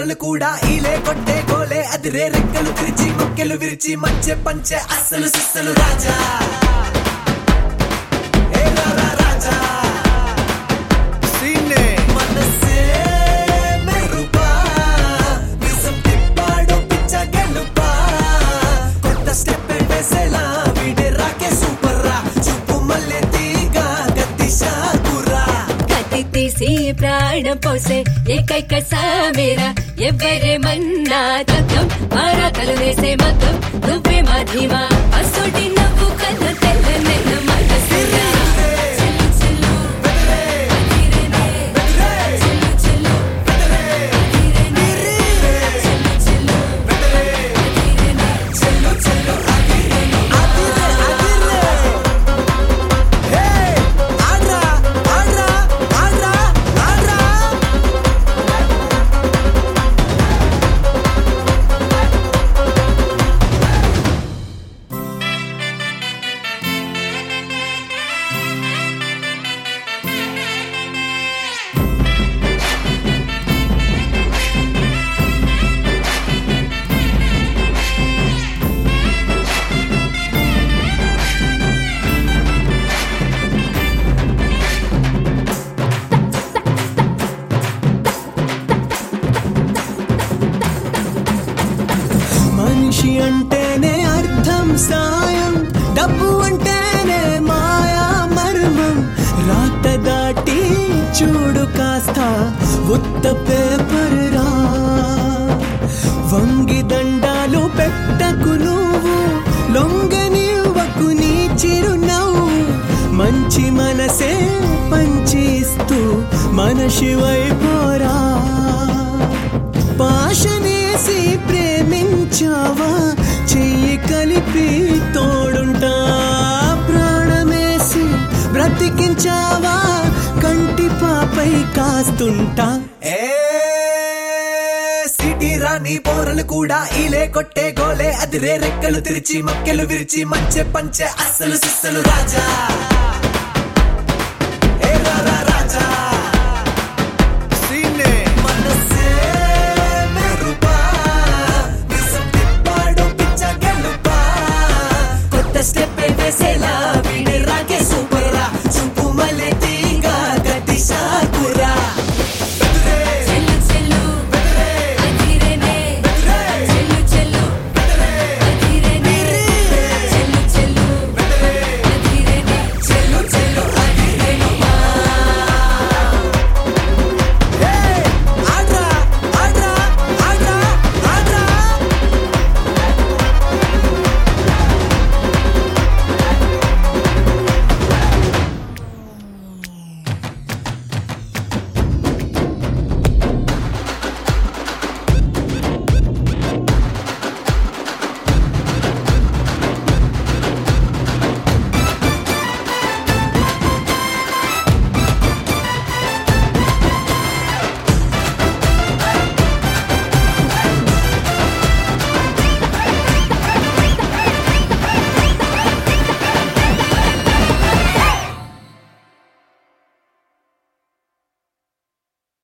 పోరలు కూడా ఈలే కొట్టే గోలే అదిరే రెక్కలు విరిచి మొక్కెలు విరిచి మంచె పంచె అస్సలు సిస్సలు రాజా ఏ రారా రాజా సీనే మనసే మెరుపా నిజం తిప్పాడు పిచ్చ గెలుపా కొత్త స్టెప్ వేసేలా వీడే రాకే సూపర్ రా చూపు మల్లె తీగ గద్ది షాకురా కత్తి తీసి ప్రాణం పోసే ఏకైక సామేరా ఎవరేమన్నా తగ్గం మారాతలు వేసే మగ్గం నువ్వే మాధీమా అసోటి నవ్వు కథ తెల్లనైన మనసురా మనిషి అంటేనే అర్థం సాయం డబ్బు అంటేనే మాయా మర్మం రాత దాటి చూడు కాస్త ఉత్త పేపర్ రా వంగి దండాలు పెట్టకు నువ్వు లొంగనివ్వకు నీ చిరునవ్వు మంచి మనసే పంచిస్తూ మనిషి వైపోరా పాశనేసి ప్రేమించావా చెయ్యి కలిపి తోడుంటా ప్రాణమేసి బ్రతికించావా కంటి పాపై కాస్తుంటా ఏ సిటీ రాని పోరలు కూడా ఈలే కొట్టే గోలే అదిరే రెక్కలు తిరిచి మక్కెలు విరిచి మంచె పంచె అస్సలు సిస్సలు రాజా